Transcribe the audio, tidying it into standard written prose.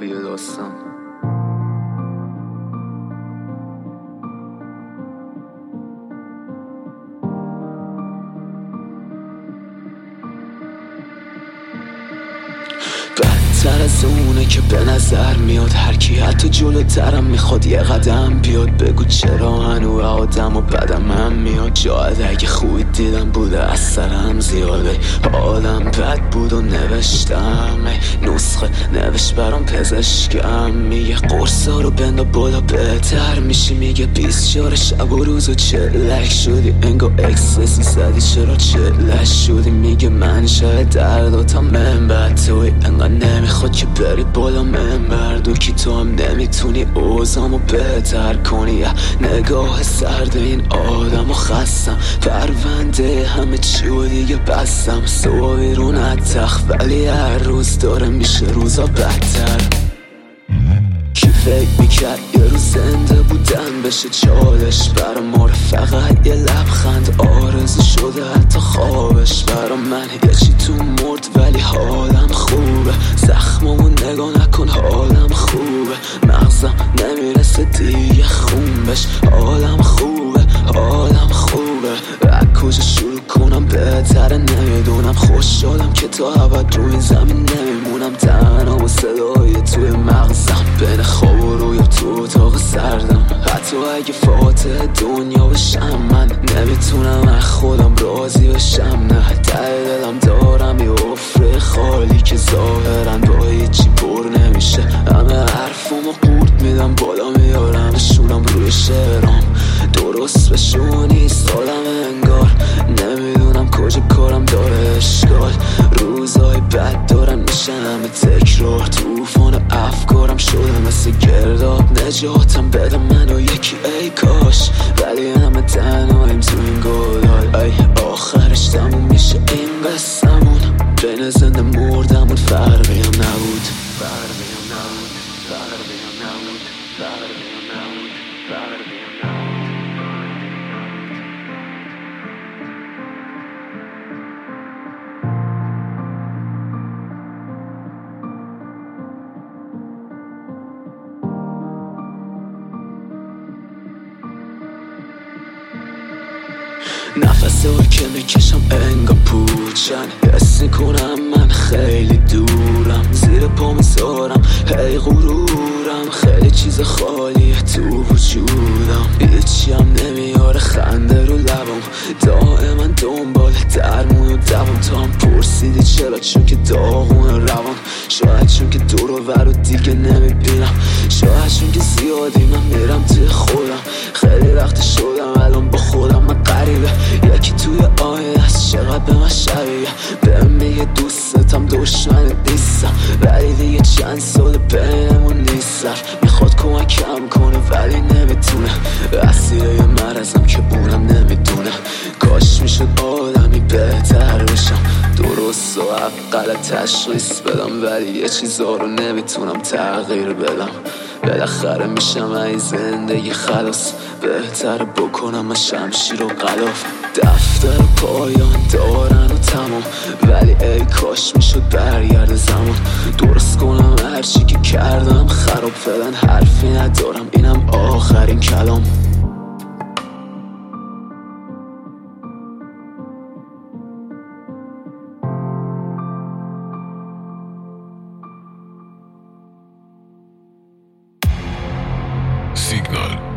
راوی داستان. بدتر از اونه که به نظر میاد، هر کی حتی جلوترم میخواد یه قدم بیاد. بگو چرا هنو آدم و بدم هم میاد. جاید اگه خوبی دیدم بوده اثرم زیاده. حالم بد بود و نوشتم نسخه نوشت برام پزشکم. میگه قرصا رو بندا بالا بهتر میشی. میگه 24 شب و روز و چلک شدی. انگا اکسسی زدی چرا چلک شدی. میگه من شاید درداتم من بد توی انقدر نمیخواد که بری بالا منبر. دو کی تو هم نمیتونی اوزامو بهتر کنی. نگاه سرد این آدمو خستم. پرونده همه چی و دیگه بستم. صبحی رو نتخ ولی هر روز داره میشه روزا بدتر. کی فکر میکرد یه روز زنده بودن بشه چالش؟ برا ما فقط یه لبخند آرزو شده حتی خوابش. برا من یه چی تو مرد ولی حالم خوبه. زخممو نگاه نکن حالم خوبه. مغزم نمیرسه دیگه خون بش. حالم خوبه حالم خوبه. از کجا شروع کنم بهتره نمیدونم. خوشحالم که تا ابد رو این زمین نمیمونم. تنها و صدای توی مغزم بین خواب و رویا تو اتاق سردم. حتی اگه فاتح دنیا بشم من نمیتونم از خودم راضی بشم. نه ته دلم دارم یه حفره خالی که ظاهرا با هیچی پر نمیشه. همه حرفمو قورت میدم بالا میارم شونم روی شعرام. درست بشونی سالم انگار نمیدونم کجا کارم داره اشکال. روزای بد دارن میشن همه تکرار. توفان افکارم شده مثل گرداب. نجاتم بده منو یکی ای کاش. ولی همه تنهاییم تو این گلای. ای آخرش تموم میشه این قصه‌مون. بین زنده مردمون فرقی هم نبود. فرقی هم نبود. فرقی هم نبود. فرقی هم نبود. فرقی هم نبود. نفسه که میکشم انگا پوچن. حس کنم من خیلی دورم. زیر پا میذارم هی غرورم. خیلی چیز خالیه تو وجودم. هیچی هم نمیاره خنده رو لبم. دائما دنبال درمون و دوام. تا هم پرسیدی چرا؟ چون که داغون روان. شاید چون که دور و ور دیگه نمیبینم. شاید چون که زیادی من میرم توی خودم. خیلی وقت شدم الان با خودم من غریبه. یکی توی آینه هست چقدر به من شبیه. بهم میگه دوستم دشمن نیستم. ولی دیگه چند سال بینمون نیستم. میخواد کمکم کنه ولی نمیتونه. اسیر یه مرزم که اونم نمیدونه. کاش میشد آدمی بهتر بشم. درست و غلط تشخیص بدم. ولی یه چیزا رو نمیتونم تغییر بدم. بالاخره میشم این زندگی خلاص. بهتر بکنم من شمشیر و غلاف. دفتر پایان دارن و تمام. ولی ای کاش میشد برگرد زمان. درست کنم هرچی که کردم خراب. فعلا حرفی ندارم اینم آخرین کلام. Signal.